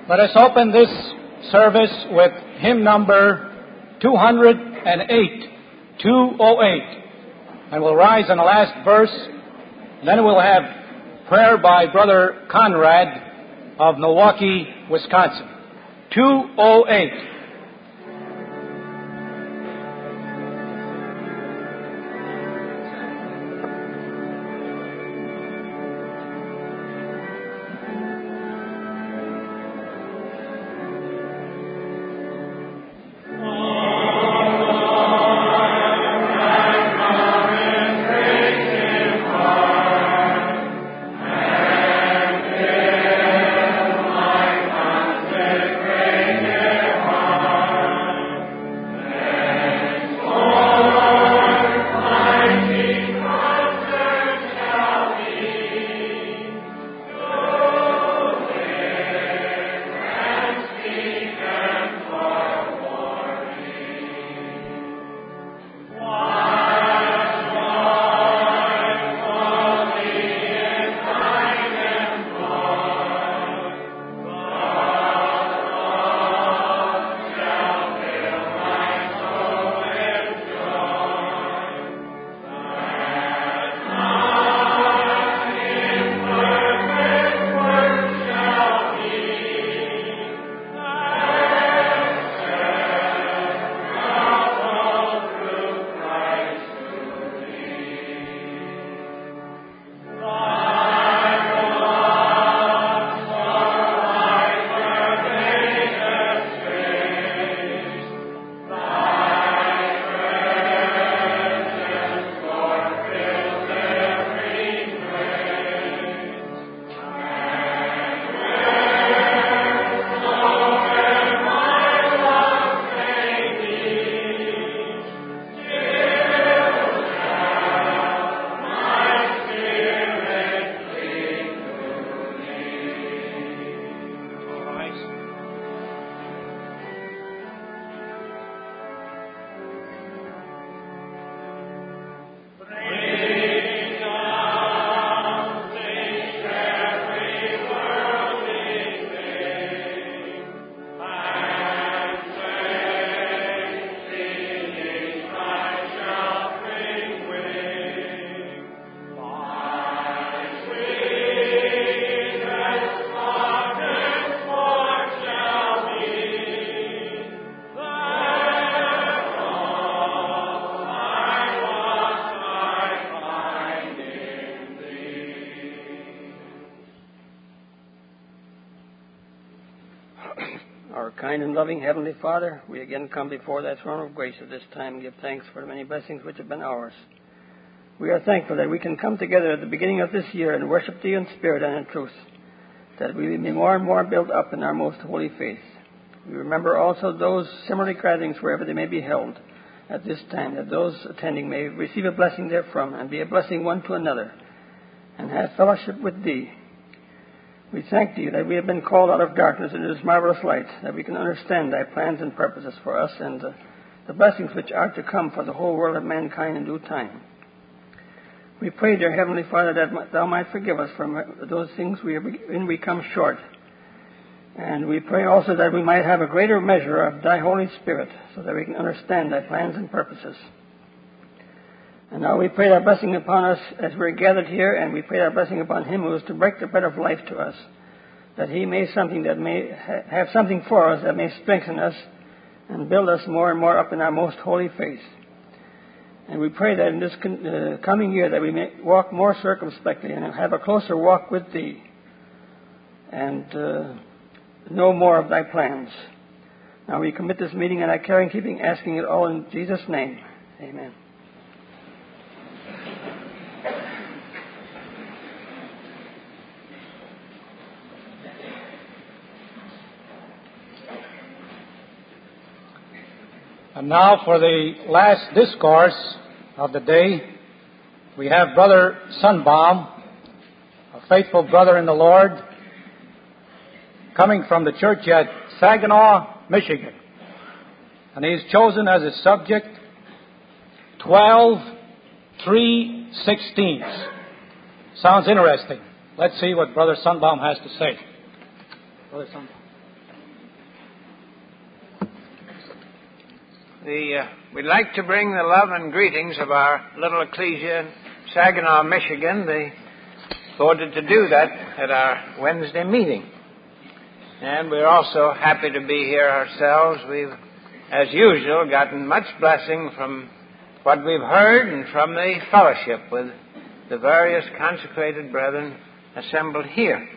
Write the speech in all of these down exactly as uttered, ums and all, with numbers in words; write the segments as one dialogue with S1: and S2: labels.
S1: Let us open this service with hymn number two hundred eight, two oh eight. And we'll rise on the last verse, and then we'll have prayer by Brother Conrad of Milwaukee, Wisconsin. two oh eight.
S2: Kind and loving Heavenly Father, we again come before that throne of grace at this time and give thanks for the many blessings which have been ours. We are thankful that we can come together at the beginning of this year and worship Thee in spirit and in truth, that we may be more and more built up in our most holy faith. We remember also those similar gatherings wherever they may be held at this time, that those attending may receive a blessing therefrom and be a blessing one to another and have fellowship with Thee. We thank Thee that we have been called out of darkness into this marvelous light, that we can understand Thy plans and purposes for us and uh, the blessings which are to come for the whole world of mankind in due time. We pray, dear Heavenly Father, that Thou might forgive us from those things wherein we come short. And we pray also that we might have a greater measure of Thy Holy Spirit, so that we can understand Thy plans and purposes. And now we pray Thy blessing upon us as we're gathered here, and we pray Thy blessing upon him who is to break the bread of life to us, that he may something that may ha- have something for us that may strengthen us and build us more and more up in our most holy faith. And we pray that in this con- uh, coming year that we may walk more circumspectly and have a closer walk with Thee and uh, know more of Thy plans. Now we commit this meeting in Thy care and keeping, asking it all in Jesus' name. Amen.
S1: And now for the last discourse of the day, we have Brother Sunbaum, a faithful brother in the Lord, coming from the church at Saginaw, Michigan. And he's chosen as his subject twelve three sixteenths. Sounds interesting. Let's see what Brother Sunbaum has to say. Brother Sunbaum.
S3: The, uh, we'd like to bring the love and greetings of our little ecclesia in Saginaw, Michigan. They voted to do that at our Wednesday meeting. And we're also happy to be here ourselves. We've, as usual, gotten much blessing from what we've heard and from the fellowship with the various consecrated brethren assembled here.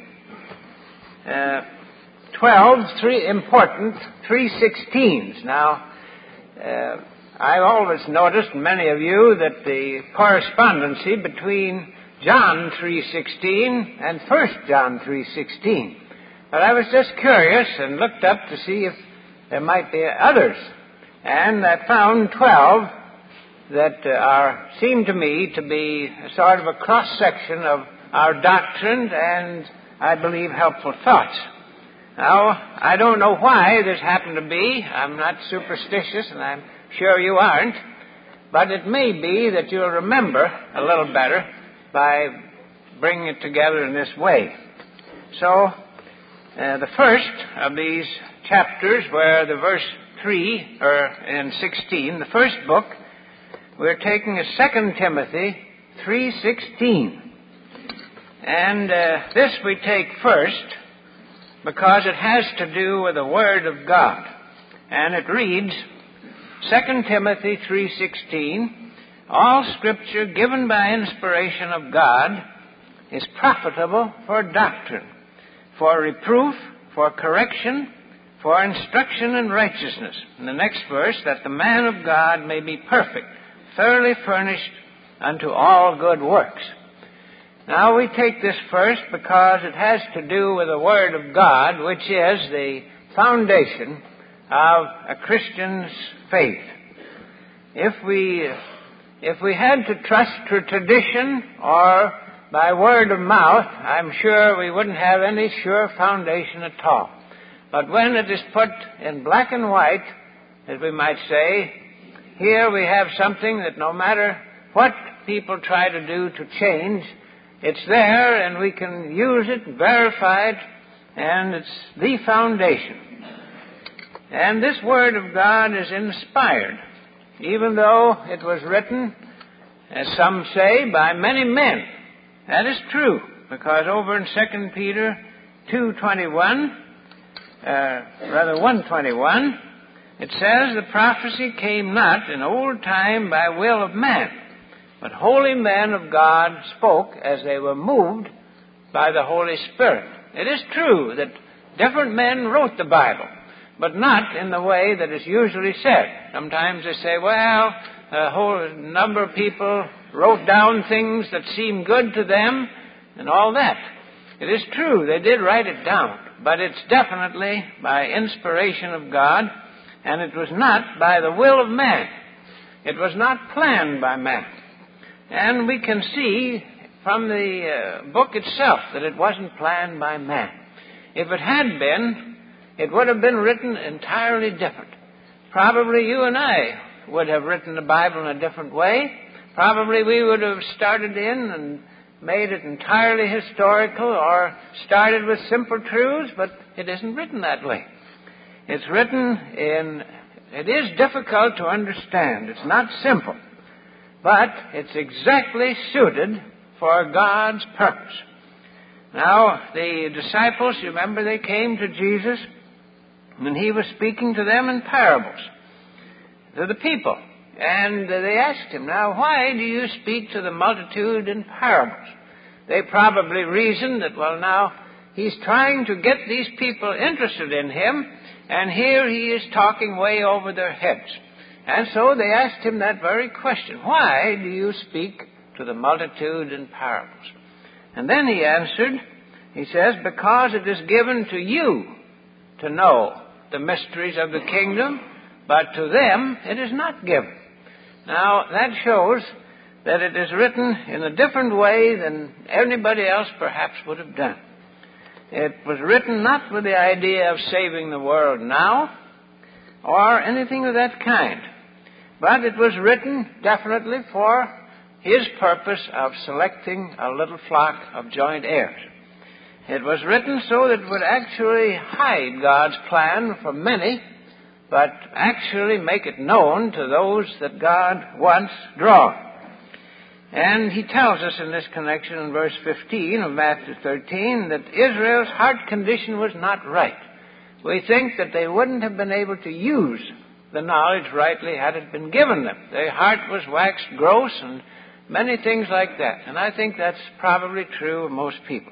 S3: Uh, twelve, three important three sixteens. Now, uh, I've always noticed, many of you, that the correspondency between John three sixteen and First John three sixteen. But I was just curious and looked up to see if there might be others. And I found twelve that uh, are, seem to me to be a sort of a cross-section of our doctrine and, I believe, helpful thoughts. Now, I don't know why this happened to be. I'm not superstitious, and I'm sure you aren't. But it may be that you'll remember a little better by bringing it together in this way. So, uh, the first of these chapters, where the verse three, or in sixteen, the first book, we're taking a Second Timothy three sixteen. And uh, this we take first because it has to do with the Word of God. And it reads, Second Timothy three sixteen, all Scripture given by inspiration of God is profitable for doctrine, for reproof, for correction, for instruction in righteousness. In the next verse, that the man of God may be perfect, thoroughly furnished unto all good works. Now, we take this first because it has to do with the Word of God, which is the foundation of a Christian's faith. If we, if we had to trust to tradition or by word of mouth, I'm sure we wouldn't have any sure foundation at all. But when it is put in black and white, as we might say, here we have something that no matter what people try to do to change, it's there and we can use it, verify it, and it's the foundation. And this Word of God is inspired, even though it was written, as some say, by many men. That is true, because over in Second Peter two twenty-one, uh, rather one twenty-one, it says, the prophecy came not in old time by will of man, but holy men of God spoke as they were moved by the Holy Spirit. It is true that different men wrote the Bible, but not in the way that is usually said. Sometimes they say, well, a whole number of people wrote down things that seemed good to them and all that. It is true, they did write it down, but it's definitely by inspiration of God, and it was not by the will of man. It was not planned by man. And we can see from the uh, book itself that it wasn't planned by man. If it had been, it would have been written entirely different. Probably you and I would have written the Bible in a different way. Probably we would have started in and made it entirely historical or started with simple truths, but it isn't written that way. It's written in, it is difficult to understand. It's not simple, but it's exactly suited for God's purpose. Now, the disciples, you remember, they came to Jesus, and he was speaking to them in parables, to the people. And they asked him, now, why do you speak to the multitude in parables? They probably reasoned that, well, now, he's trying to get these people interested in him, and here he is talking way over their heads. And so they asked him that very question. Why do you speak to the multitude in parables? And then he answered, he says, because it is given to you to know the mysteries of the kingdom, but to them it is not given. Now, that shows that it is written in a different way than anybody else perhaps would have done. It was written not with the idea of saving the world now or anything of that kind, but it was written definitely for his purpose of selecting a little flock of joint heirs. It was written so that it would actually hide God's plan from many but actually make it known to those that God wants drawn. And he tells us in this connection in verse fifteen of Matthew thirteen that Israel's heart condition was not right. We think that they wouldn't have been able to use the knowledge rightly had it been given them. Their heart was waxed gross and many things like that. And I think that's probably true of most people.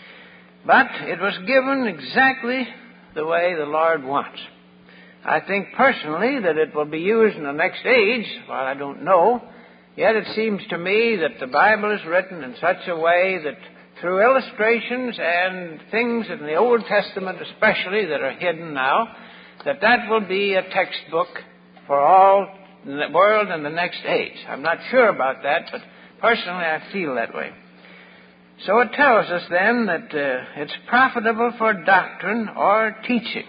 S3: But it was given exactly the way the Lord wants. I think personally that it will be used in the next age. Well, I don't know. Yet it seems to me that the Bible is written in such a way that through illustrations and things in the Old Testament especially that are hidden now, that that will be a textbook for all the world in the next age. I'm not sure about that, but personally I feel that way. So it tells us then that uh, it's profitable for doctrine or teaching.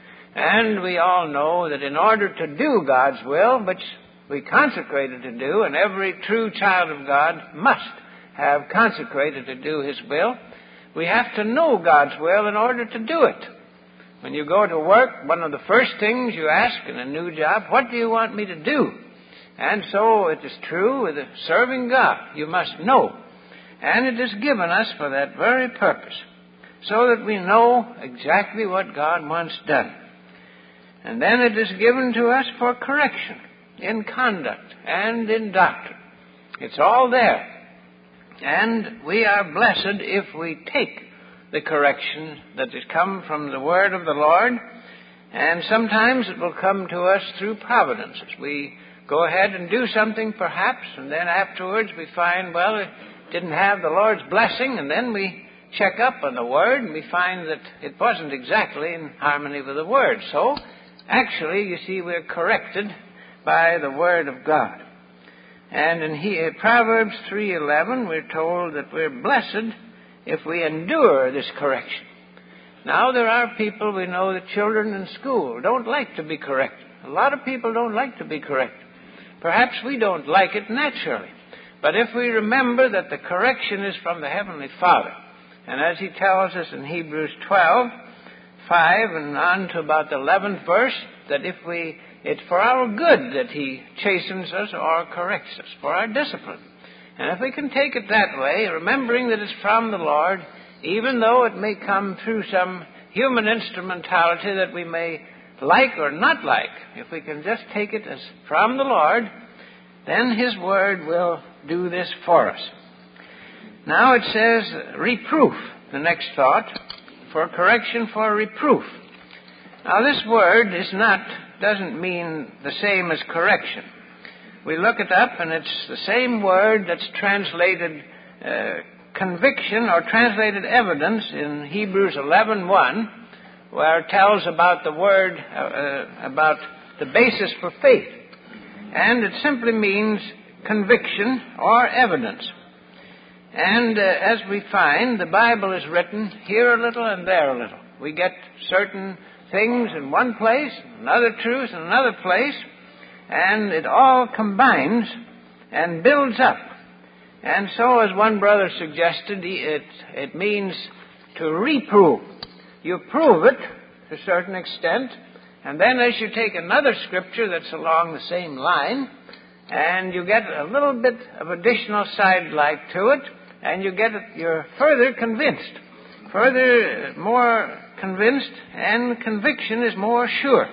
S3: And we all know that in order to do God's will, which we consecrated to do, and every true child of God must have consecrated to do His will, we have to know God's will in order to do it. When you go to work, one of the first things you ask in a new job, what do you want me to do? And so it is true with serving God. You must know. And it is given us for that very purpose, so that we know exactly what God wants done. And then it is given to us for correction in conduct and in doctrine. It's all there. And we are blessed if we take the correction that has come from the word of the Lord. And sometimes it will come to us through providence. We go ahead and do something perhaps, and then afterwards we find, well, it didn't have the Lord's blessing, and then we check up on the word and we find that it wasn't exactly in harmony with the word. So, actually, you see, we're corrected by the word of God. And in he, Proverbs three eleven, we're told that we're blessed if we endure this correction. Now, there are people, we know that children in school don't like to be corrected. A lot of people don't like to be corrected. Perhaps we don't like it naturally. But if we remember that the correction is from the Heavenly Father, and as He tells us in Hebrews twelve five and on to about the eleventh verse, that if we, it's for our good that He chastens us or corrects us, for our discipline. And if we can take it that way, remembering that it's from the Lord, even though it may come through some human instrumentality that we may like or not like, if we can just take it as from the Lord, then His Word will do this for us. Now it says reproof, the next thought, for correction for reproof. Now this word is not, doesn't mean the same as correction. We look it up and it's the same word that's translated uh, conviction or translated evidence in Hebrews eleven one, where it tells about the word, uh, uh, about the basis for faith. And it simply means conviction or evidence. And uh, as we find, the Bible is written here a little and there a little. We get certain things in one place, another truth in another place, and it all combines and builds up. And so, as one brother suggested, it, it means to reprove. You prove it to a certain extent, and then as you take another scripture that's along the same line, and you get a little bit of additional sidelight to it, and you get it, you're further convinced. Further, more convinced, and conviction is more sure.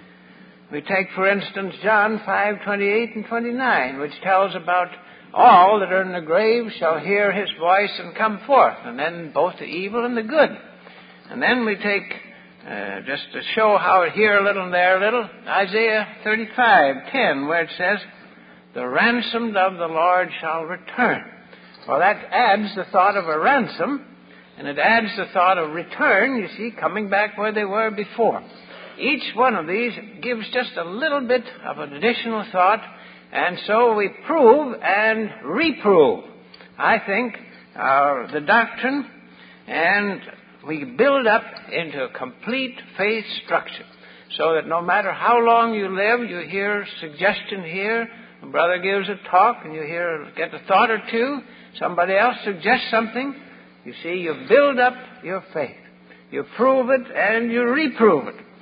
S3: We take, for instance, John five twenty-eight and twenty-nine, which tells about all that are in the grave shall hear His voice and come forth, and then both the evil and the good. And then we take, uh, just to show how here a little and there a little, Isaiah thirty-five ten, where it says, the ransomed of the Lord shall return. Well, that adds the thought of a ransom, and it adds the thought of return, you see, coming back where they were before. Each one of these gives just a little bit of an additional thought, and so we prove and reprove, I think, uh, the doctrine, and we build up into a complete faith structure, so that no matter how long you live, you hear suggestion here, a brother gives a talk, and you hear, get a thought or two, somebody else suggests something. You see, you build up your faith. You prove it and you reprove it.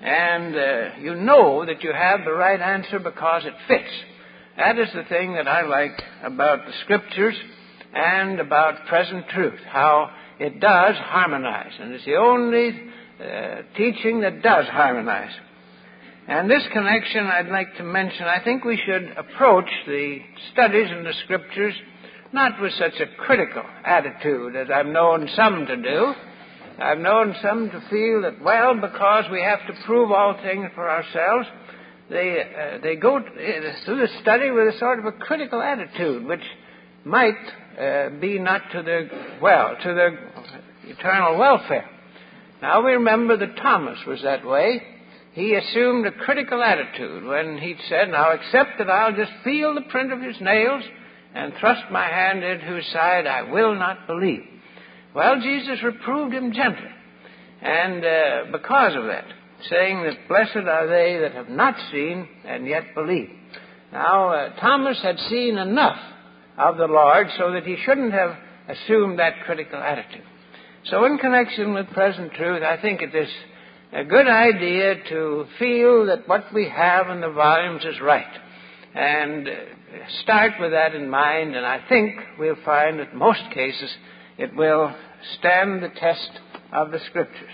S3: And uh, you know that you have the right answer because it fits. That is the thing that I like about the Scriptures and about present truth, how it does harmonize. And it's the only uh, teaching that does harmonize. And this connection I'd like to mention, I think we should approach the studies in the Scriptures not with such a critical attitude as I've known some to do. I've known some to feel that, well, because we have to prove all things for ourselves, they uh, they go through the study with a sort of a critical attitude, which might uh, be not to their, well, to their eternal welfare. Now, we remember that Thomas was that way. He assumed a critical attitude when he said, now, except that I'll just feel the print of his nails and thrust my hand into his side, I will not believe. Well, Jesus reproved him gently, and uh, because of that, saying that blessed are they that have not seen and yet believe. Now, uh, Thomas had seen enough of the Lord so that he shouldn't have assumed that critical attitude. So in connection with present truth, I think it is a good idea to feel that what we have in the volumes is right. And uh, start with that in mind, and I think we'll find that in most cases it will stand the test of the Scriptures.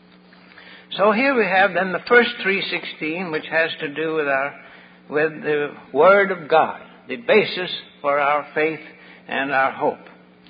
S3: So here we have then the first three sixteen, which has to do with our with the Word of God, the basis for our faith and our hope.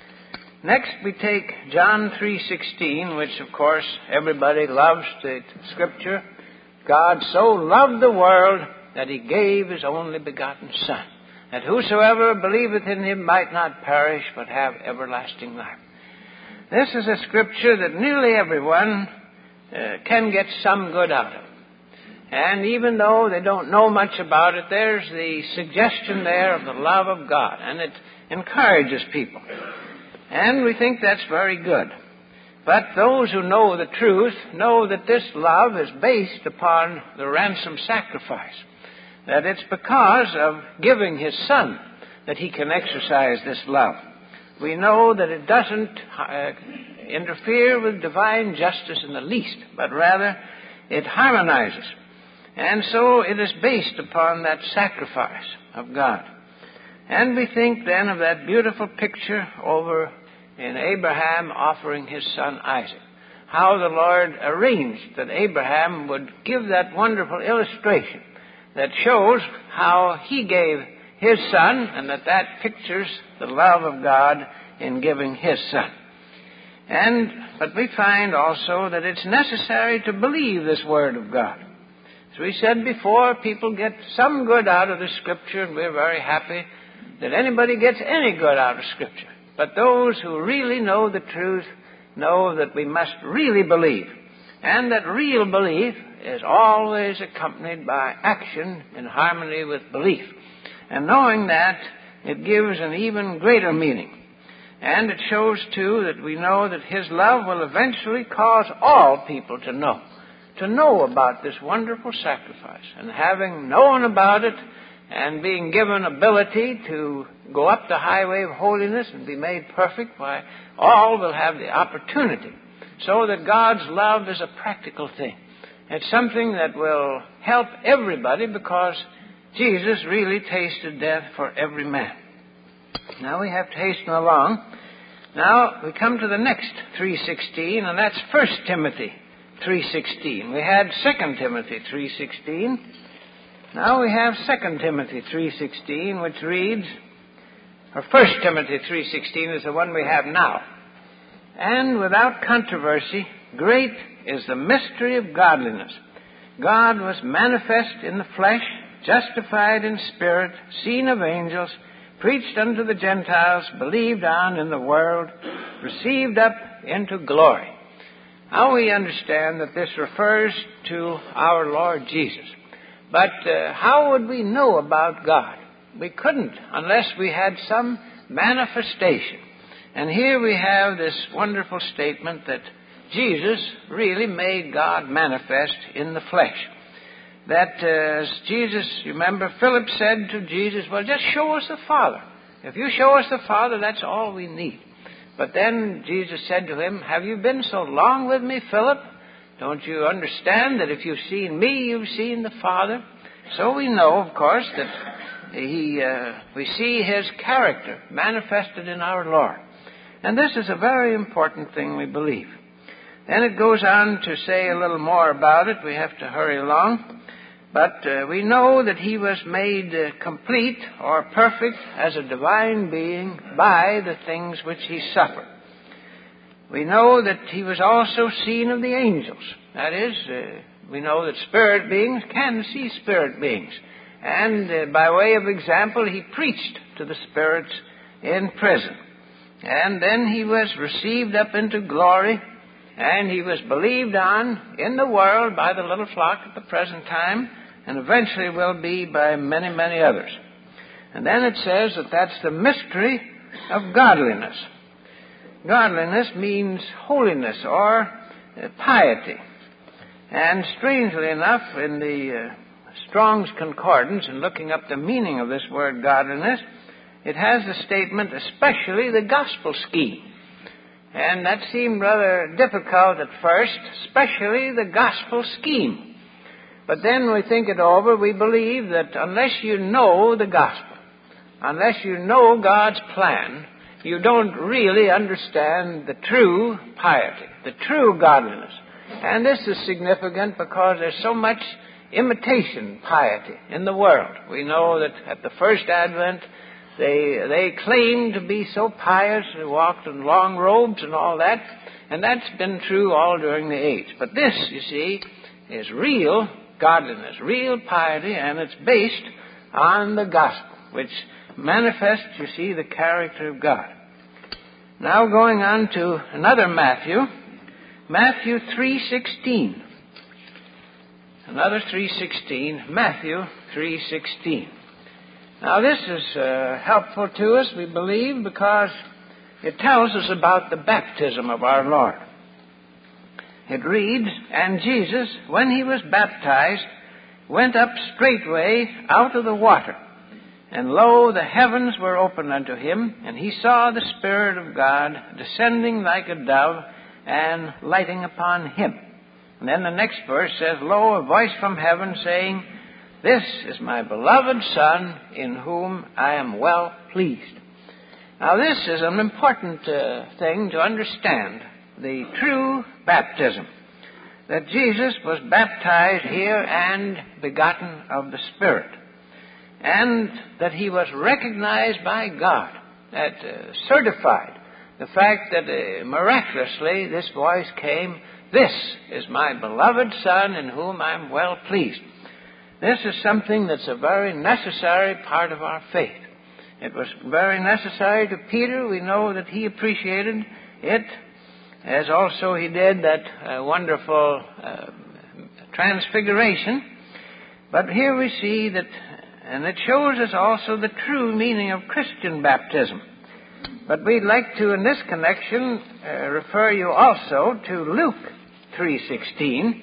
S3: Next we take John three sixteen, which of course everybody loves the Scripture. God so loved the world that he gave his only begotten Son, that whosoever believeth in him might not perish but have everlasting life. This is a Scripture that nearly everyone uh, can get some good out of. And even though they don't know much about it, there's the suggestion there of the love of God, and it encourages people. And we think that's very good. But those who know the truth know that this love is based upon the ransom sacrifice. That it's because of giving his Son that he can exercise this love. We know that it doesn't uh, interfere with divine justice in the least, but rather it harmonizes. And so it is based upon that sacrifice of God. And we think then of that beautiful picture over in Abraham offering his son Isaac. How the Lord arranged that Abraham would give that wonderful illustration that shows how he gave his son, and that that pictures the love of God in giving his son. And, but we find also that it's necessary to believe this Word of God. As we said before, people get some good out of the Scripture, and we're very happy that anybody gets any good out of Scripture. But those who really know the truth know that we must really believe, and that real belief is always accompanied by action in harmony with belief. And knowing that, it gives an even greater meaning. And it shows, too, that we know that his love will eventually cause all people to know, to know about this wonderful sacrifice. And having known about it and being given ability to go up the highway of holiness and be made perfect, why, all will have the opportunity. So that God's love is a practical thing. It's something that will help everybody because Jesus really tasted death for every man. Now we have to hasten along. Now we come to the next three sixteen, and that's First Timothy three sixteen. We had Second Timothy three sixteen. Now we have Second Timothy three sixteen, which reads, or First Timothy three sixteen is the one we have now. And without controversy, great is the mystery of godliness. God was manifest in the flesh, justified in spirit, seen of angels, preached unto the Gentiles, believed on in the world, received up into glory. Now we understand that this refers to our Lord Jesus. But uh, how would we know about God? We couldn't unless we had some manifestation. And here we have this wonderful statement that Jesus really made God manifest in the flesh. That uh, as Jesus, you remember, Philip said to Jesus, well, just show us the Father. If you show us the Father, that's all we need. But then Jesus said to him, have you been so long with me, Philip? Don't you understand that if you've seen me, you've seen the Father? So we know, of course, that he, uh, we see his character manifested in our Lord. And this is a very important thing we believe. Then it goes on to say a little more about it. We have to hurry along. But uh, we know that he was made uh, complete or perfect as a divine being by the things which he suffered. We know that he was also seen of the angels. That is, uh, we know that spirit beings can see spirit beings. And uh, by way of example, he preached to the spirits in prison. And then he was received up into glory, and he was believed on in the world by the little flock at the present time, and eventually will be by many, many others. And then it says that that's the mystery of godliness. Godliness means holiness or uh, piety. And strangely enough, in the uh, Strong's Concordance, in looking up the meaning of this word godliness, it has the statement, especially the gospel scheme. And that seemed rather difficult at first, especially the gospel scheme. But then we think it over, we believe that unless you know the gospel, unless you know God's plan, you don't really understand the true piety, the true godliness. And this is significant because there's so much imitation piety in the world. We know that at the first advent, they they claimed to be so pious, they walked in long robes and all that, and that's been true all during the age. But this, you see, is real godliness, real piety, and it's based on the gospel, which manifests, you see, the character of God. Now going on to another Matthew, Matthew three sixteen. Another three sixteen, Matthew three sixteen. Now this is uh, helpful to us, we believe, because it tells us about the baptism of our Lord. It reads, "And Jesus, when he was baptized, went up straightway out of the water. And lo, the heavens were opened unto him, and he saw the Spirit of God descending like a dove and lighting upon him." And then the next verse says, "Lo, a voice from heaven saying, This is my beloved Son, in whom I am well pleased." Now this is an important uh, thing to understand, the true baptism. That Jesus was baptized here and begotten of the Spirit. And that he was recognized by God, that uh, certified the fact that uh, miraculously this voice came, "This is my beloved Son, in whom I am well pleased." This is something that's a very necessary part of our faith. It was very necessary to Peter. We know that he appreciated it, as also he did that uh, wonderful uh, transfiguration. But here we see that, and it shows us also the true meaning of Christian baptism. But we'd like to, in this connection, uh, refer you also to Luke three sixteen.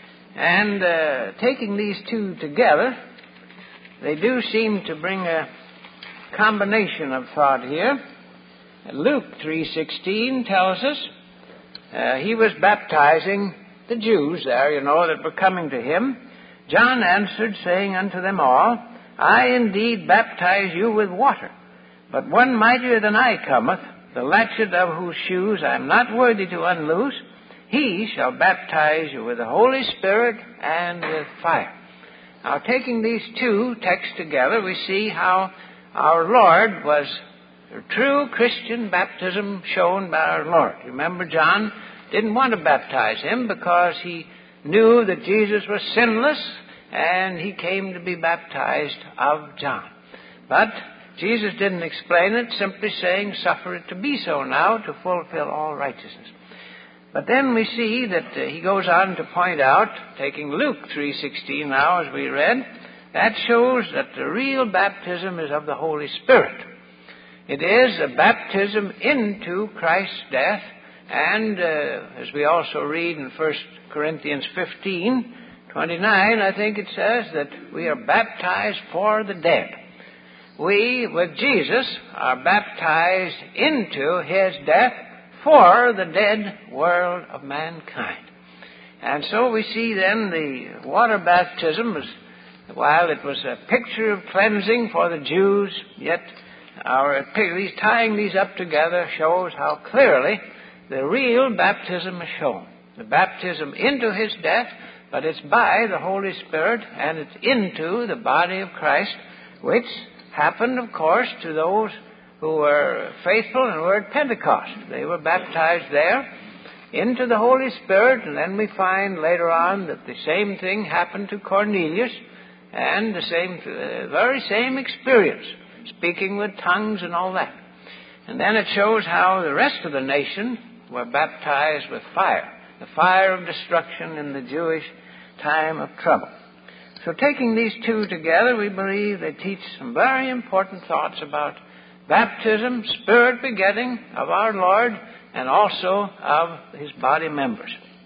S3: And uh, taking these two together, they do seem to bring a combination of thought here. Luke three sixteen tells us uh, he was baptizing the Jews there, you know, that were coming to him. "John answered, saying unto them all, I indeed baptize you with water. But one mightier than I cometh, the latchet of whose shoes I am not worthy to unloose. He shall baptize you with the Holy Spirit and with fire." Now, taking these two texts together, we see how our Lord was a true Christian baptism shown by our Lord. Remember, John didn't want to baptize him because he knew that Jesus was sinless, and he came to be baptized of John. But Jesus didn't explain it, simply saying, "Suffer it to be so now, to fulfill all righteousness." But then we see that uh, he goes on to point out, taking Luke three sixteen now as we read, that shows that the real baptism is of the Holy Spirit. It is a baptism into Christ's death, and uh, as we also read in First Corinthians fifteen twenty-nine, I think it says that we are baptized for the dead. We, with Jesus, are baptized into his death for the dead world of mankind. And so we see then the water baptism, was, while it was a picture of cleansing for the Jews, yet our these, tying these up together shows how clearly the real baptism is shown. The baptism into his death, but it's by the Holy Spirit, and it's into the body of Christ, which happened, of course, to those who were faithful and were at Pentecost. They were baptized there into the Holy Spirit, and then we find later on that the same thing happened to Cornelius, and the same, uh, very same experience, speaking with tongues and all that. And then it shows how the rest of the nation were baptized with fire, the fire of destruction in the Jewish time of trouble. So taking these two together, we believe they teach some very important thoughts about baptism, spirit begetting of our Lord, and also of his body members.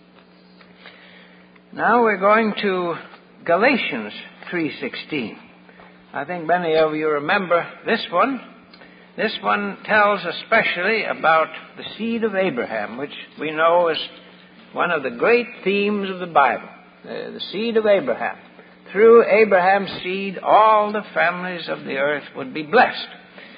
S3: Now we're going to Galatians three sixteen. I think many of you remember this one. This one tells especially about the seed of Abraham, which we know is one of the great themes of the Bible, the, the seed of Abraham. Through Abraham's seed, all the families of the earth would be blessed.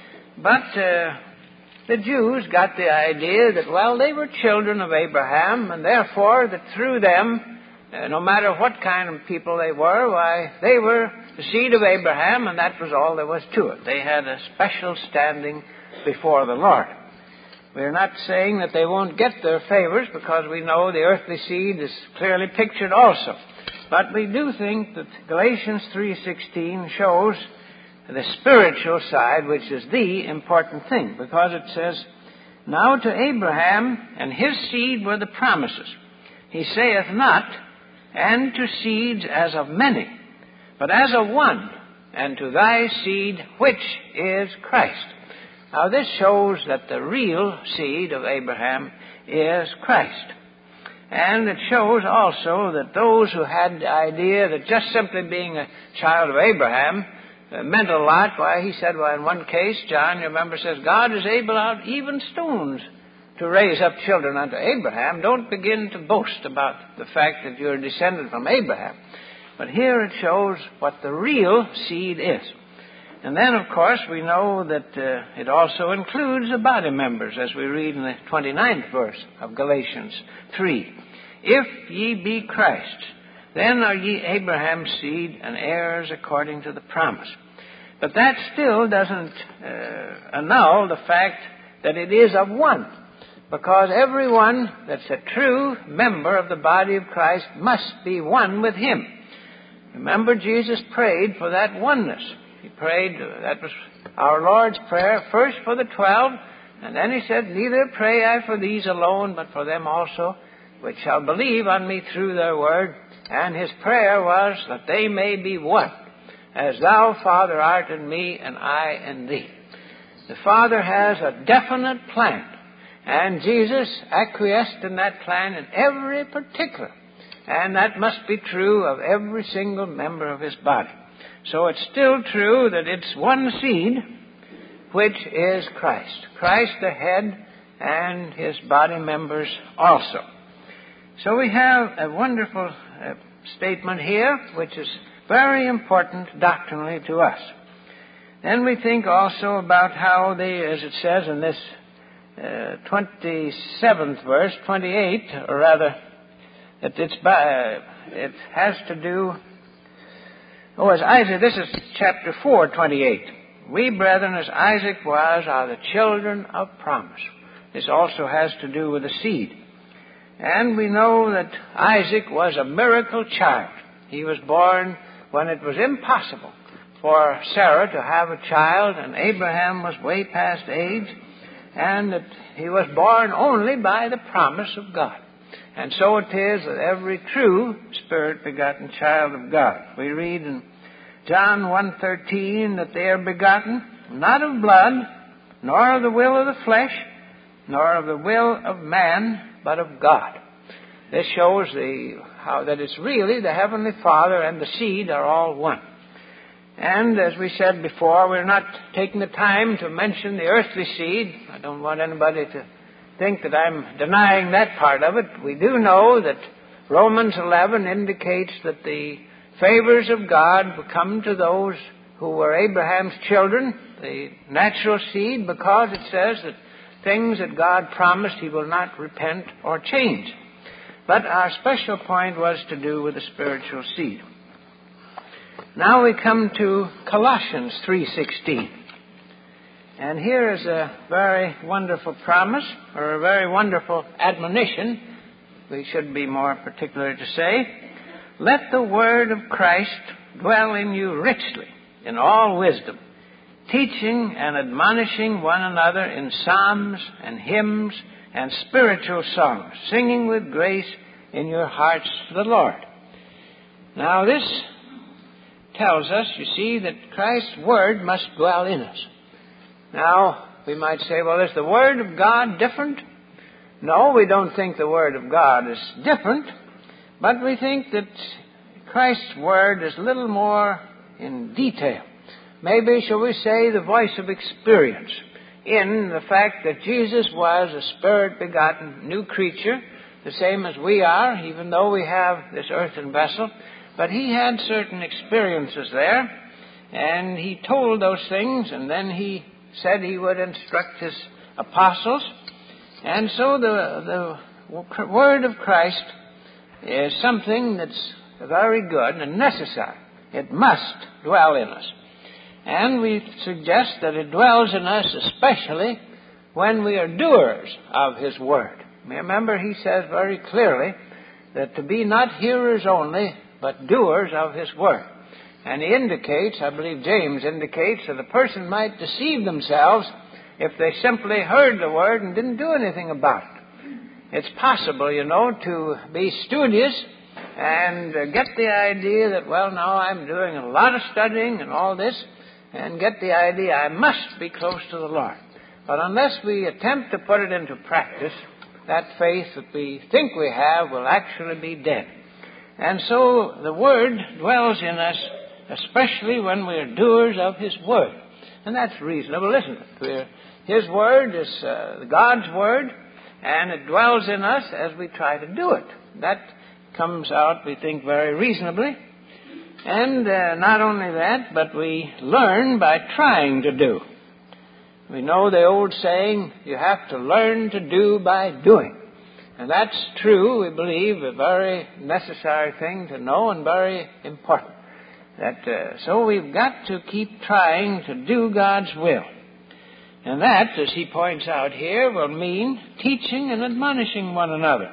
S3: But uh, the Jews got the idea that, well, they were children of Abraham, and therefore that through them, uh, no matter what kind of people they were, why, they were the seed of Abraham, and that was all there was to it. They had a special standing before the Lord. We're not saying that they won't get their favors, because we know the earthly seed is clearly pictured also. But we do think that Galatians three sixteen shows the spiritual side, which is the important thing, because it says, "Now to Abraham and his seed were the promises. He saith not, and to seeds as of many, but as of one, and to thy seed, which is Christ." Now this shows that the real seed of Abraham is Christ. And it shows also that those who had the idea that just simply being a child of Abraham uh, meant a lot, why, he said, well, in one case, John, you remember, says, God is able out even stones to raise up children unto Abraham. Don't begin to boast about the fact that you're descended from Abraham. But here it shows what the real seed is. And then, of course, we know that uh, it also includes the body members, as we read in the twenty-ninth verse of Galatians three. "If ye be Christ, then are ye Abraham's seed and heirs according to the promise." But that still doesn't uh, annul the fact that it is of one, because everyone that's a true member of the body of Christ must be one with him. Remember, Jesus prayed for that oneness. He prayed, that was our Lord's prayer, first for the twelve, and then he said, "Neither pray I for these alone, but for them also, which shall believe on me through their word." And his prayer was that they may be one, as thou, Father, art in me, and I in thee. The Father has a definite plan, and Jesus acquiesced in that plan in every particular. And that must be true of every single member of his body. So it's still true that it's one seed, which is Christ. Christ the head, and his body members also. So we have a wonderful uh, statement here, which is very important doctrinally to us. Then we think also about how they, as it says in this uh, twenty-seventh verse, twenty-eight, or rather, that it's by, uh, it has to do. Oh, as Isaac, this is chapter four, twenty-eight. "We, brethren, as Isaac was, are the children of promise." This also has to do with the seed. And we know that Isaac was a miracle child. He was born when it was impossible for Sarah to have a child, and Abraham was way past age, and that he was born only by the promise of God. And so it is with every true Spirit-begotten child of God. We read in John one thirteen that they are begotten not of blood, nor of the will of the flesh, nor of the will of man, but of God. This shows the, how that it's really the Heavenly Father and the seed are all one. And as we said before, we're not taking the time to mention the earthly seed. I don't want anybody to think that I'm denying that part of it. We do know that Romans eleven indicates that the favors of God will come to those who were Abraham's children, the natural seed, because it says that things that God promised He will not repent or change. But our special point was to do with the spiritual seed. Now we come to Colossians three sixteen. And here is a very wonderful promise, or a very wonderful admonition, we should be more particular to say. Let the word of Christ dwell in you richly, in all wisdom, teaching and admonishing one another in psalms and hymns and spiritual songs, singing with grace in your hearts to the Lord. Now this tells us, you see, that Christ's word must dwell in us. Now, we might say, well, is the word of God different? No, we don't think the word of God is different, but we think that Christ's word is a little more in detail. Maybe, shall we say, the voice of experience in the fact that Jesus was a spirit-begotten new creature, the same as we are, even though we have this earthen vessel. But he had certain experiences there, and he told those things, and then he said he would instruct his apostles. And so the, the word of Christ is something that's very good and necessary. It must dwell in us. And we suggest that it dwells in us especially when we are doers of his word. Remember, he says very clearly that to be not hearers only, but doers of his word. And he indicates, I believe James indicates, that a person might deceive themselves if they simply heard the word and didn't do anything about it. It's possible, you know, to be studious and uh, get the idea that, well, now I'm doing a lot of studying and all this, and get the idea I must be close to the Lord. But unless we attempt to put it into practice, that faith that we think we have will actually be dead. And so the word dwells in us, especially when we are doers of his word. And that's reasonable, isn't it? We're, his word is uh, God's word, and it dwells in us as we try to do it. That comes out, we think, very reasonably. And uh, not only that, but we learn by trying to do. We know the old saying, you have to learn to do by doing. And that's true, we believe, a very necessary thing to know and very important. That uh, so we've got to keep trying to do God's will. And that, as he points out here, will mean teaching and admonishing one another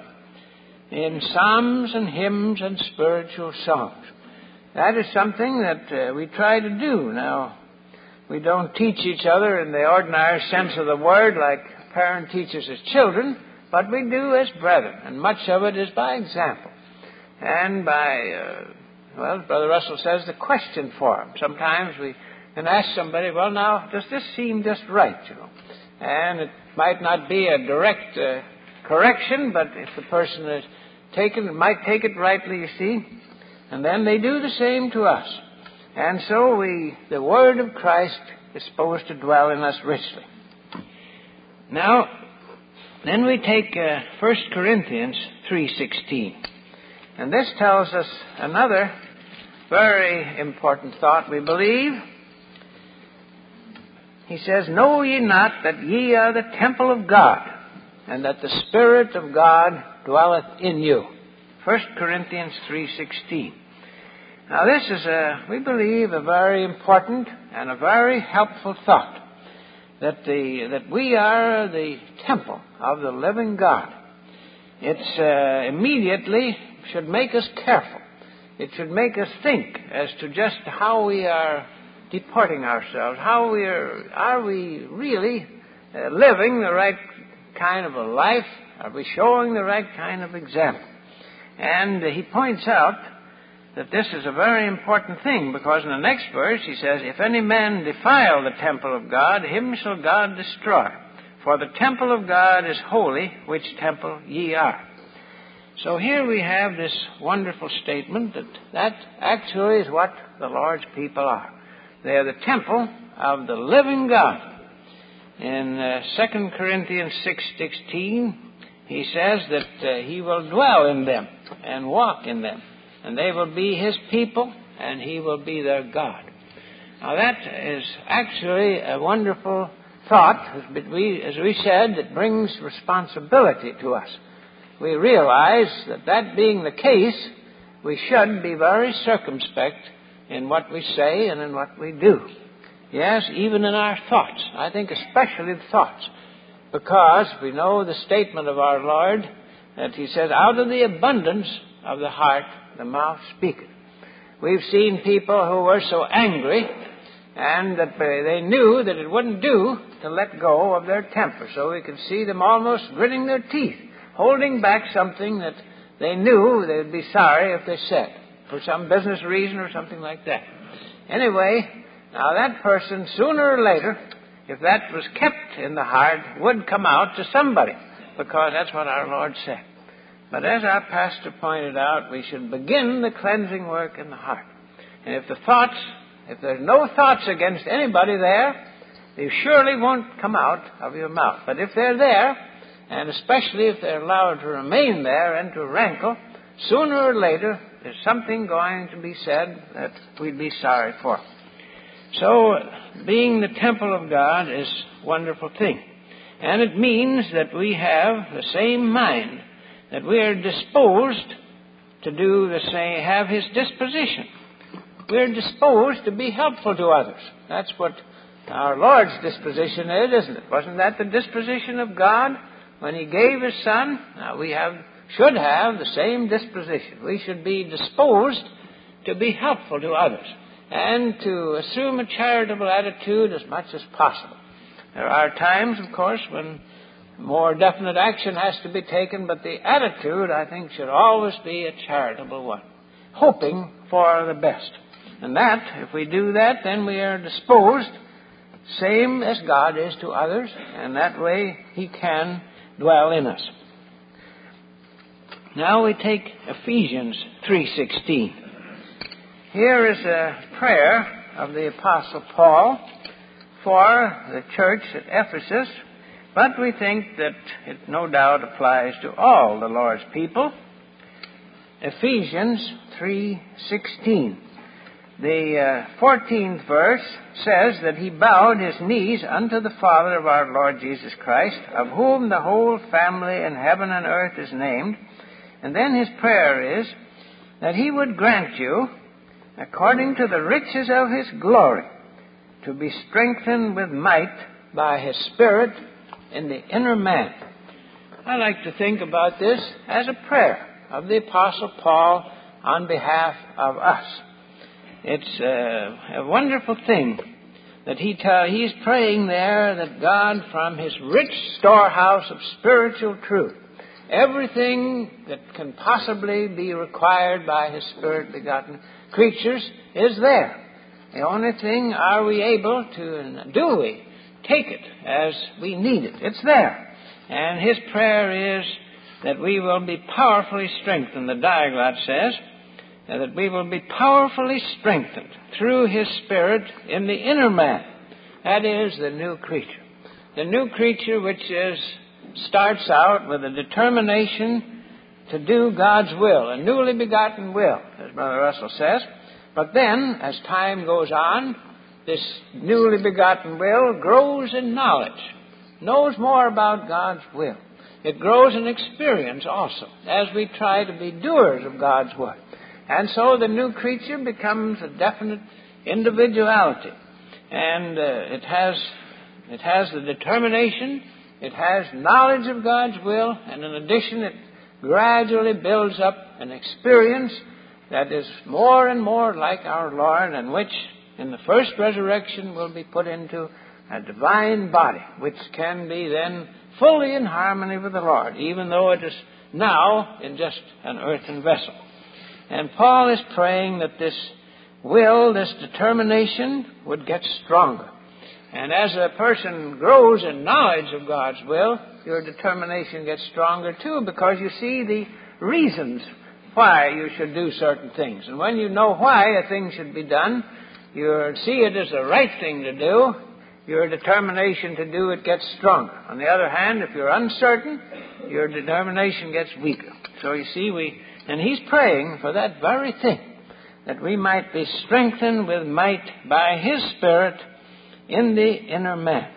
S3: in psalms and hymns and spiritual songs. That is something that uh, we try to do. Now, we don't teach each other in the ordinary sense of the word like a parent teaches his children, but we do as brethren, and much of it is by example. And by, uh, well, Brother Russell says, the question form. Sometimes we can ask somebody, well, now, does this seem just right, you know? And it might not be a direct uh, correction, but if the person is taken, might take it rightly, you see. And then they do the same to us. And so we, the word of Christ is supposed to dwell in us richly. Now, then we take uh, First Corinthians three sixteen. And this tells us another very important thought, we believe. He says, know ye not that ye are the temple of God, and that the Spirit of God dwelleth in you? First Corinthians three sixteen. Now this is, a, we believe, a very important and a very helpful thought. That the that we are the temple of the living God. It's uh, immediately should make us careful. It should make us think as to just how we are deporting ourselves. How we are, are we really uh, living the right kind of a life? Are we showing the right kind of example? And uh, he points out that this is a very important thing, because in the next verse he says, if any man defile the temple of God, him shall God destroy. For the temple of God is holy, which temple ye are. So here we have this wonderful statement that that actually is what the Lord's people are. They are the temple of the living God. In uh, Second Corinthians six sixteen, he says that uh, he will dwell in them and walk in them, and they will be his people, and he will be their God. Now that is actually a wonderful thought. As we, as we said, it brings responsibility to us. We realize that that being the case, we should be very circumspect in what we say and in what we do. Yes, even in our thoughts. I think especially the thoughts. Because we know the statement of our Lord that he says, out of the abundance of the heart, the mouth speaketh. We've seen people who were so angry and that they knew that it wouldn't do to let go of their temper. So we could see them almost gritting their teeth, holding back something that they knew they'd be sorry if they said, for some business reason or something like that. Anyway, now that person, sooner or later, if that was kept in the heart, would come out to somebody, because that's what our Lord said. But as our pastor pointed out, we should begin the cleansing work in the heart. And if the thoughts, if there's no thoughts against anybody there, they surely won't come out of your mouth. But if they're there, and especially if they're allowed to remain there and to rankle, sooner or later there's something going to be said that we'd be sorry for. So, being the temple of God is a wonderful thing. And it means that we have the same mind, that we are disposed to do the same, have his disposition. We're disposed to be helpful to others. That's what our Lord's disposition is, isn't it? Wasn't that the disposition of God when he gave his Son? Now, we have, should have the same disposition. We should be disposed to be helpful to others, and to assume a charitable attitude as much as possible. There are times, of course, when more definite action has to be taken, but the attitude, I think, should always be a charitable one, hoping for the best. And that, if we do that, then we are disposed, same as God is to others, and that way he can dwell in us. Now we take Ephesians three sixteen. Here is a prayer of the Apostle Paul for the church at Ephesus, but we think that it no doubt applies to all the Lord's people. Ephesians three sixteen. The uh, fourteenth verse says that he bowed his knees unto the Father of our Lord Jesus Christ, of whom the whole family in heaven and earth is named. And then his prayer is that he would grant you, according to the riches of his glory, to be strengthened with might by his Spirit in the inner man. I like to think about this as a prayer of the Apostle Paul on behalf of us. It's a, a wonderful thing that he tell, he's praying there that God, from his rich storehouse of spiritual truth, everything that can possibly be required by his Spirit-begotten creatures is there. The only thing, are we able to, do we take it as we need it? It's there. And his prayer is that we will be powerfully strengthened, the Diaglott says, that we will be powerfully strengthened through his Spirit in the inner man. That is the new creature. The new creature which is, starts out with a determination to do God's will, a newly begotten will, as Brother Russell says. But then, as time goes on, this newly begotten will grows in knowledge, knows more about God's will. It grows in experience also, as we try to be doers of God's word. And so the new creature becomes a definite individuality. And uh, it has it has the determination, it has knowledge of God's will, and in addition it gradually builds up an experience that is more and more like our Lord, and which in the first resurrection will be put into a divine body, which can be then fully in harmony with the Lord, even though it is now in just an earthen vessel. And Paul is praying that this will, this determination, would get stronger. And as a person grows in knowledge of God's will, your determination gets stronger too, because you see the reasons why you should do certain things. And when you know why a thing should be done, you see it as the right thing to do, your determination to do it gets stronger. On the other hand, if you're uncertain, your determination gets weaker. So you see, we, and he's praying for that very thing, that we might be strengthened with might by his Spirit in the inner man.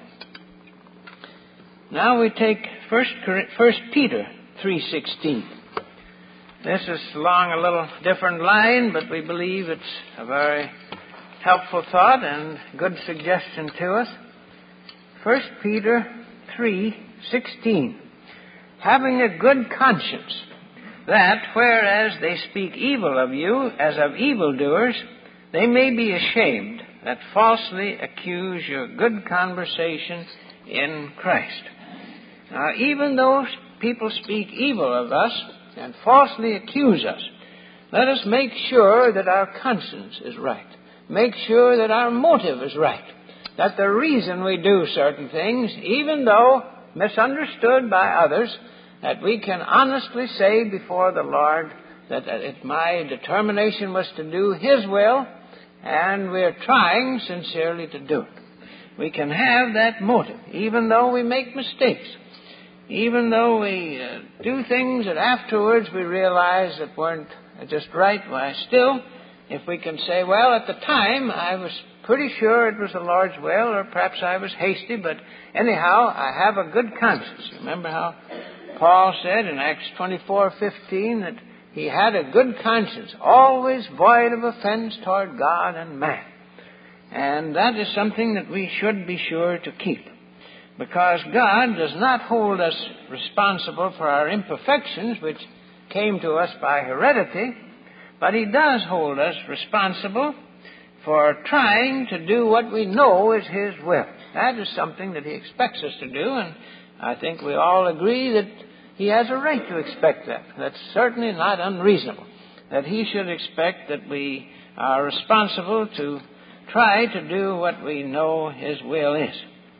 S3: Now we take First Peter three sixteen. This is along a little different line, but we believe it's a very helpful thought and good suggestion to us. First Peter three sixteen. Having a good conscience, that whereas they speak evil of you as of evildoers, they may be ashamed that falsely accuse your good conversation in Christ. Now, even though people speak evil of us and falsely accuse us, let us make sure that our conscience is right. Make sure that our motive is right. That the reason we do certain things, even though misunderstood by others, that we can honestly say before the Lord that it, my determination was to do his will, and we're trying sincerely to do it. We can have that motive, even though we make mistakes. Even though we uh, do things that afterwards we realize that weren't just right, why still, if we can say, well, at the time I was pretty sure it was the Lord's will, or perhaps I was hasty, but anyhow, I have a good conscience. Remember how Paul said in Acts twenty-four fifteen that he had a good conscience, always void of offense toward God and man. And that is something that we should be sure to keep. Because God does not hold us responsible for our imperfections, which came to us by heredity, but he does hold us responsible for trying to do what we know is his will. That is something that he expects us to do, and I think we all agree that he has a right to expect that. That's certainly not unreasonable, that he should expect that we are responsible to try to do what we know his will is.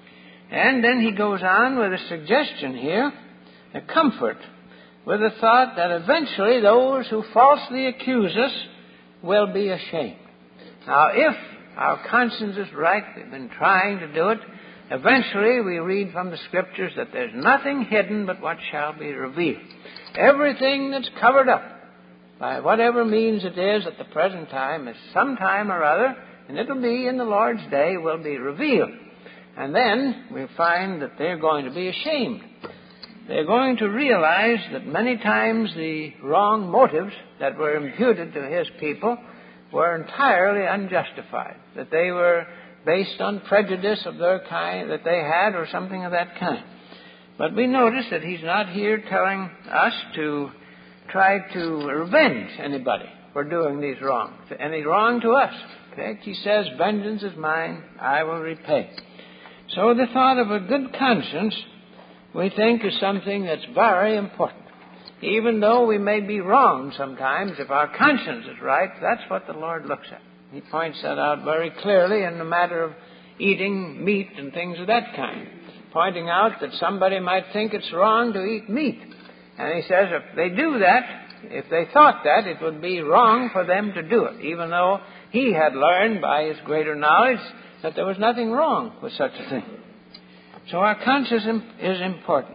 S3: And then he goes on with a suggestion here, a comfort, with the thought that eventually those who falsely accuse us will be ashamed. Now, if our conscience is right, we've been trying to do it, eventually we read from the Scriptures that there's nothing hidden but what shall be revealed. Everything that's covered up, by whatever means it is at the present time, is sometime or other, and it'll be in the Lord's day, will be revealed. And then we find that they're going to be ashamed. They're going to realize that many times the wrong motives that were imputed to his people were entirely unjustified, that they were based on prejudice of their kind that they had or something of that kind. But we notice that he's not here telling us to try to revenge anybody for doing these wrongs, any wrong to us. In fact, he says, vengeance is mine, I will repay. So the thought of a good conscience, we think, is something that's very important. Even though we may be wrong sometimes, if our conscience is right, that's what the Lord looks at. He points that out very clearly in the matter of eating meat and things of that kind, pointing out that somebody might think it's wrong to eat meat. And he says if they do that, if they thought that, it would be wrong for them to do it, even though he had learned by his greater knowledge that there was nothing wrong with such a thing. So our conscience is important.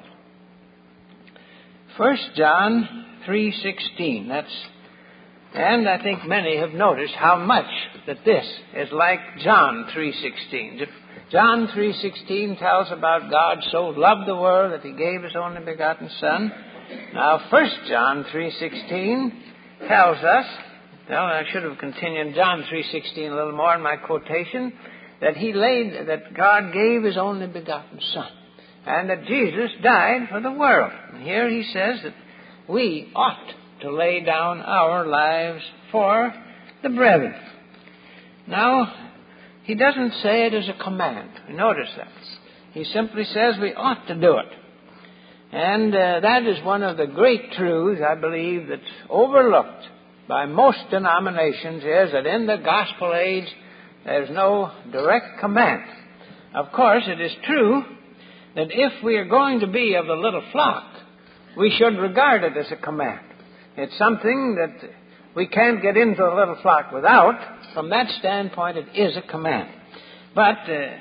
S3: First John three sixteen. That's, and I think many have noticed how much that this is like John three sixteen. John three sixteen tells about God so loved the world that he gave his only begotten Son. Now, First John three sixteen tells us, well, I should have continued John three sixteen a little more in my quotation, that he laid, that God gave his only begotten Son, and that Jesus died for the world. And here he says that we ought to lay down our lives for the brethren. Now, he doesn't say it as a command. Notice that. He simply says we ought to do it. And uh, that is one of the great truths, I believe, that's overlooked by most denominations, is that in the gospel age, there's no direct command. Of course, it is true that if we are going to be of the little flock, we should regard it as a command. It's something that we can't get into the little flock without. From that standpoint, it is a command. But uh,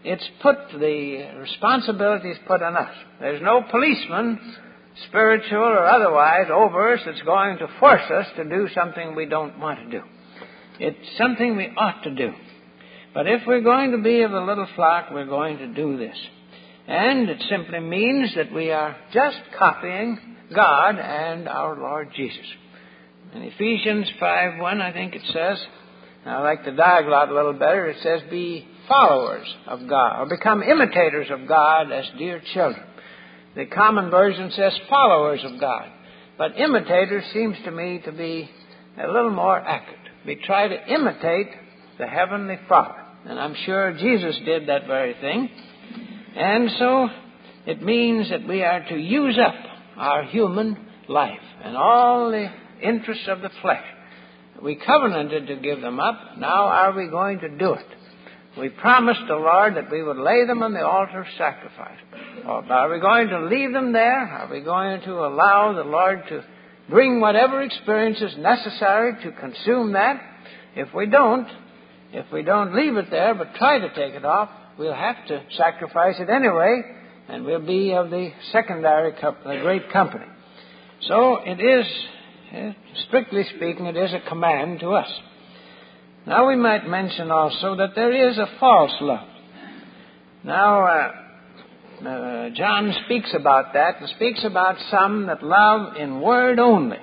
S3: it's put, the responsibility is put on us. There's no policeman, spiritual or otherwise, over us that's going to force us to do something we don't want to do. It's something we ought to do. But if we're going to be of the little flock, we're going to do this. And it simply means that we are just copying God and our Lord Jesus. In Ephesians five one, I think it says, I like the dialogue a little better, it says, be followers of God, or become imitators of God as dear children. The common version says followers of God. But imitators seems to me to be a little more accurate. We try to imitate the Heavenly Father. And I'm sure Jesus did that very thing. And so it means that we are to use up our human life and all the interests of the flesh. We covenanted to give them up. Now are we going to do it? We promised the Lord that we would lay them on the altar of sacrifice. Or are we going to leave them there? Are we going to allow the Lord to bring whatever experience is necessary to consume that? If we don't, if we don't leave it there but try to take it off, we'll have to sacrifice it anyway, and we'll be of the secondary, the great company. So it is, strictly speaking, it is a command to us. Now we might mention also that there is a false love. Now, uh, uh, John speaks about that, and speaks about some that love in word only.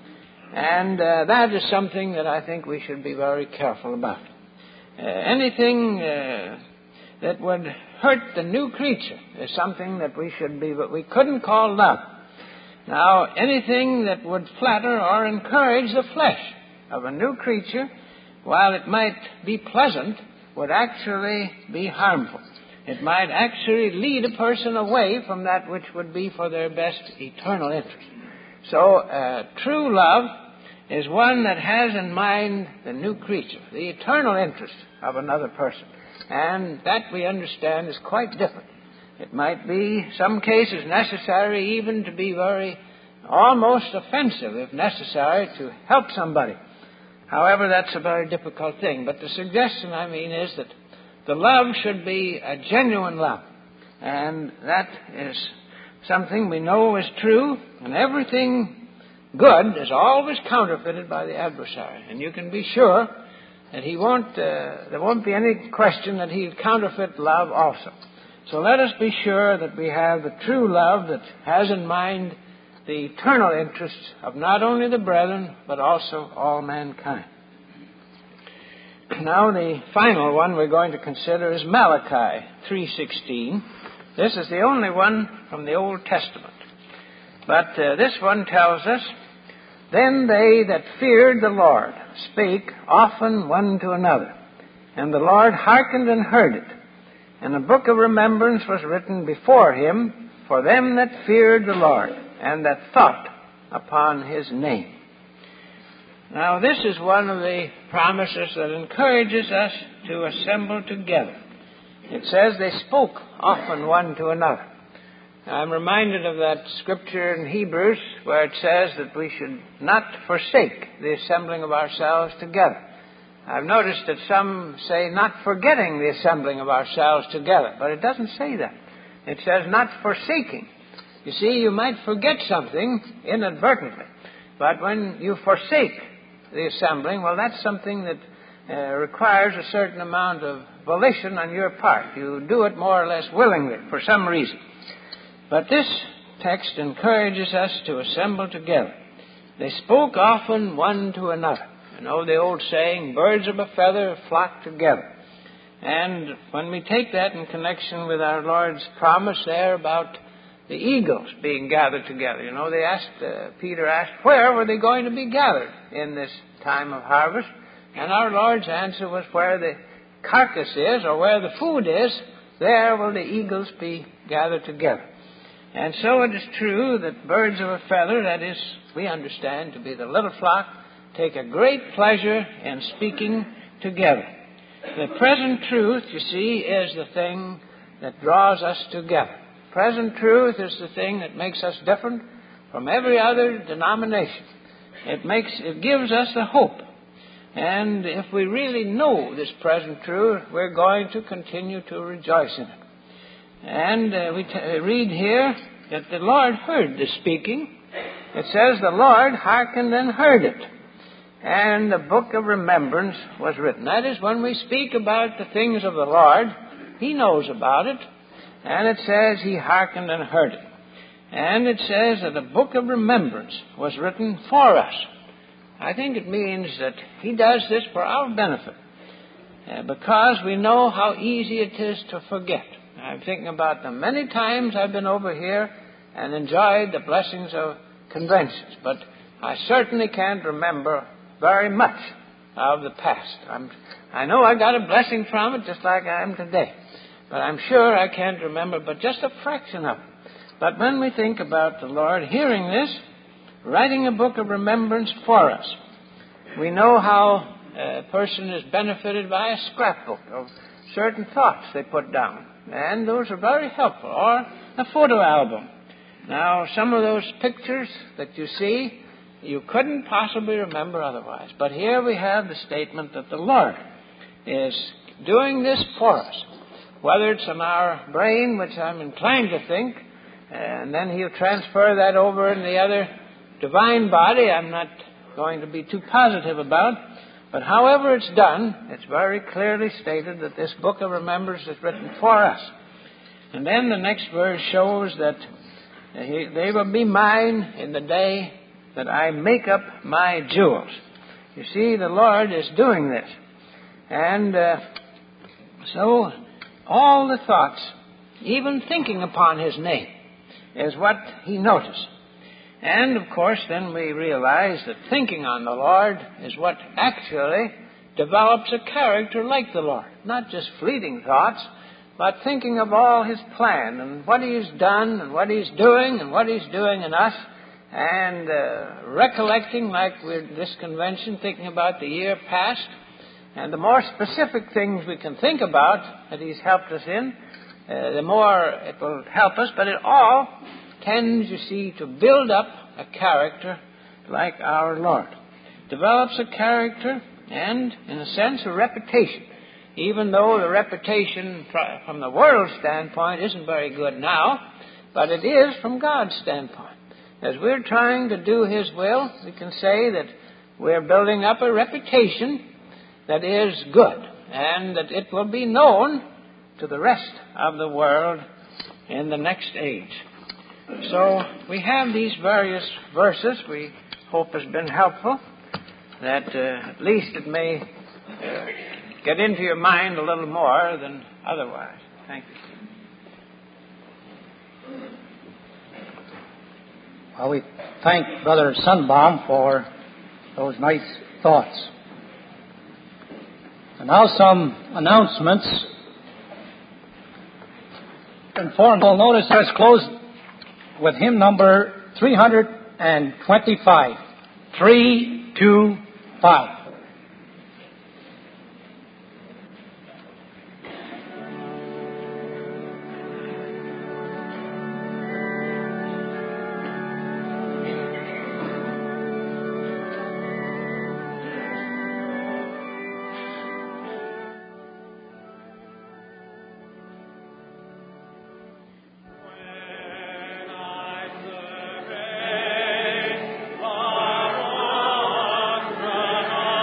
S3: And uh, that is something that I think we should be very careful about. Uh, anything uh, that would hurt the new creature is something that we should be, but we couldn't call love. Now, anything that would flatter or encourage the flesh of a new creature, while it might be pleasant, would actually be harmful. It might actually lead a person away from that which would be for their best eternal interest. So, uh, true love is one that has in mind the new creature, the eternal interest of another person. And that, we understand, is quite different. It might be, some cases, necessary even to be very, almost offensive, if necessary, to help somebody. However, that's a very difficult thing. But the suggestion, I mean, is that the love should be a genuine love. And that is something we know is true, and everything good is always counterfeited by the adversary. And you can be sure that he won't, uh, there won't be any question that he'll counterfeit love also. So let us be sure that we have the true love that has in mind the eternal interests of not only the brethren, but also all mankind. Now the final one we're going to consider is Malachi three sixteen. This is the only one from the Old Testament. But uh, this one tells us, then they that feared the Lord spake often one to another, and the Lord hearkened and heard it. And a book of remembrance was written before him for them that feared the Lord, and that thought upon his name. Now this is one of the promises that encourages us to assemble together. It says they spoke often one to another. I'm reminded of that scripture in Hebrews where it says that we should not forsake the assembling of ourselves together. I've noticed that some say not forgetting the assembling of ourselves together, but it doesn't say that. It says not forsaking. You see, you might forget something inadvertently, but when you forsake the assembling, well, that's something that uh, requires a certain amount of volition on your part. You do it more or less willingly for some reason. But this text encourages us to assemble together. They spoke often one to another. You know the old saying, birds of a feather flock together. And when we take that in connection with our Lord's promise there about the eagles being gathered together, you know, they asked, uh, Peter asked, where were they going to be gathered in this time of harvest? And our Lord's answer was, where the carcass is, or where the food is, there will the eagles be gathered together. And so it is true that birds of a feather, that is, we understand to be the little flock, take a great pleasure in speaking together. The present truth, you see, is the thing that draws us together. Present truth is the thing that makes us different from every other denomination. It makes, it gives us a hope. And if we really know this present truth, we're going to continue to rejoice in it. And uh, we t- read here that the Lord heard the speaking. It says the Lord hearkened and heard it. And the book of remembrance was written. That is, when we speak about the things of the Lord, He knows about it. And it says He hearkened and heard it. And it says that a book of remembrance was written for us. I think it means that He does this for our benefit, uh, because we know how easy it is to forget. I'm thinking about the many times I've been over here and enjoyed the blessings of conventions, but I certainly can't remember very much of the past. I'm, I know I got a blessing from it, just like I am today, but I'm sure I can't remember but just a fraction of it. But when we think about the Lord hearing this, writing a book of remembrance for us, we know how a person is benefited by a scrapbook of certain thoughts they put down. And those are very helpful. Or a photo album. Now, some of those pictures that you see, you couldn't possibly remember otherwise. But here we have the statement that the Lord is doing this for us. Whether it's in our brain, which I'm inclined to think, and then He'll transfer that over in the other divine body, I'm not going to be too positive about. But however it's done, it's very clearly stated that this book of remembrance is written for us. And then the next verse shows that they will be mine in the day that I make up my jewels. You see, the Lord is doing this. And uh, so all the thoughts, even thinking upon His name, is what He noticed. And, of course, then we realize that thinking on the Lord is what actually develops a character like the Lord. Not just fleeting thoughts, but thinking of all His plan and what He's done and what He's doing and what He's doing in us, and uh, recollecting, like we're this convention, thinking about the year past, and the more specific things we can think about that He's helped us in, uh, the more it will help us. But it all tends, you see, to build up a character like our Lord. Develops a character and, in a sense, a reputation. Even though the reputation from the world's standpoint isn't very good now, but it is from God's standpoint. As we're trying to do His will, we can say that we're building up a reputation that is good, and that it will be known to the rest of the world in the next age. So we have these various verses we hope has been helpful, that uh, at least it may uh, get into your mind a little more than otherwise. Thank you.
S1: Well, we thank Brother Sunbaum for those nice thoughts. And now some announcements. Informal notice has closed with hymn number three hundred twenty-five. three two five.
S4: Thank you.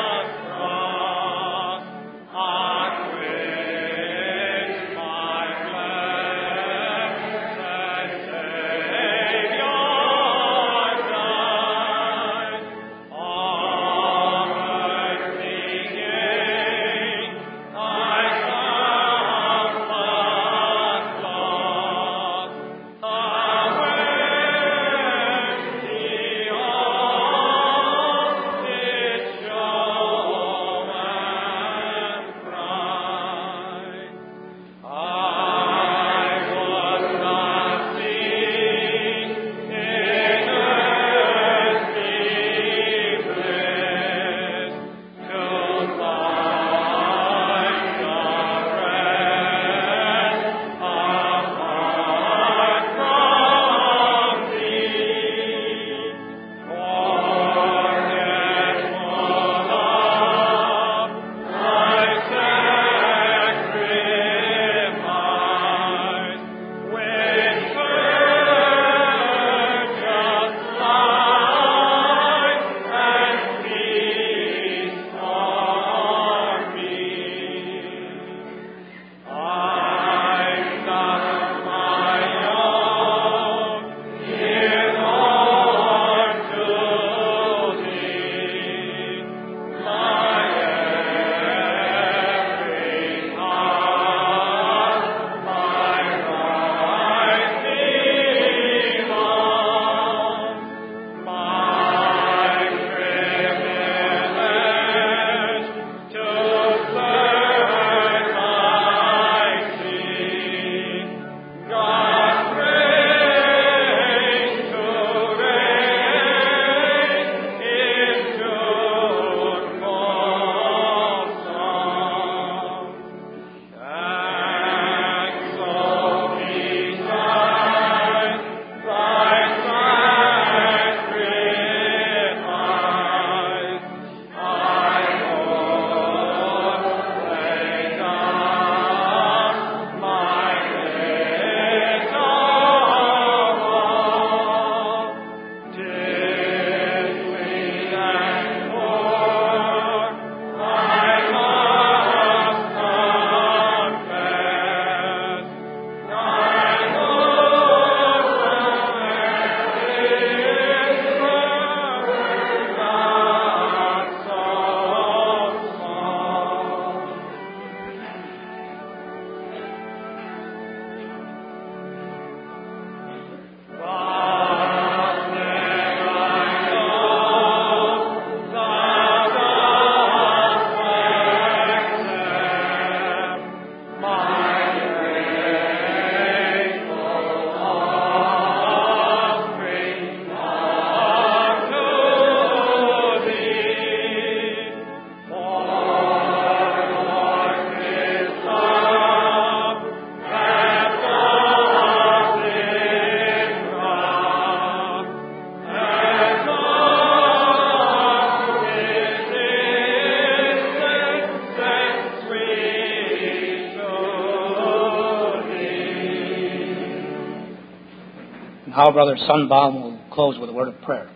S1: our brother Sunbaum will close with a word of prayer.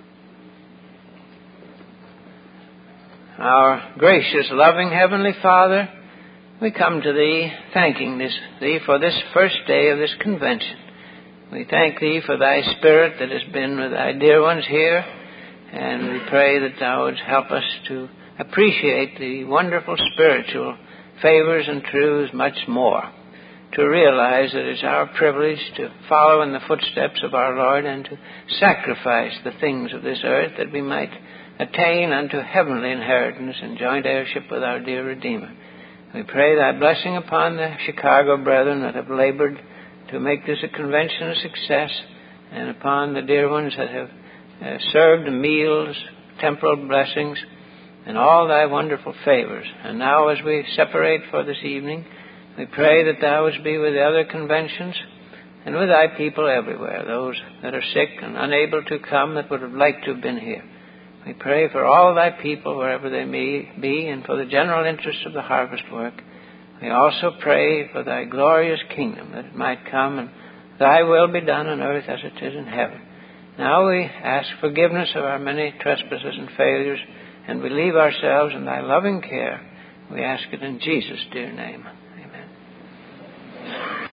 S3: Our gracious, loving Heavenly Father, we come to Thee thanking this, Thee for this first day of this convention. We thank Thee for Thy Spirit that has been with Thy dear ones here, and we pray that Thou would help us to appreciate the wonderful spiritual favors and truths much more, to realize that it's our privilege to follow in the footsteps of our Lord and to sacrifice the things of this earth that we might attain unto heavenly inheritance and joint heirship with our dear Redeemer. We pray Thy blessing upon the Chicago brethren that have labored to make this a convention a success, and upon the dear ones that have uh, served meals, temporal blessings, and all Thy wonderful favors. And now as we separate for this evening, we pray that Thou wouldst be with the other conventions and with Thy people everywhere, those that are sick and unable to come that would have liked to have been here. We pray for all Thy people wherever they may be and for the general interest of the harvest work. We also pray for Thy glorious kingdom, that it might come and Thy will be done on earth as it is in heaven. Now we ask forgiveness of our many trespasses and failures, and we leave ourselves in Thy loving care. We ask it in Jesus' dear name.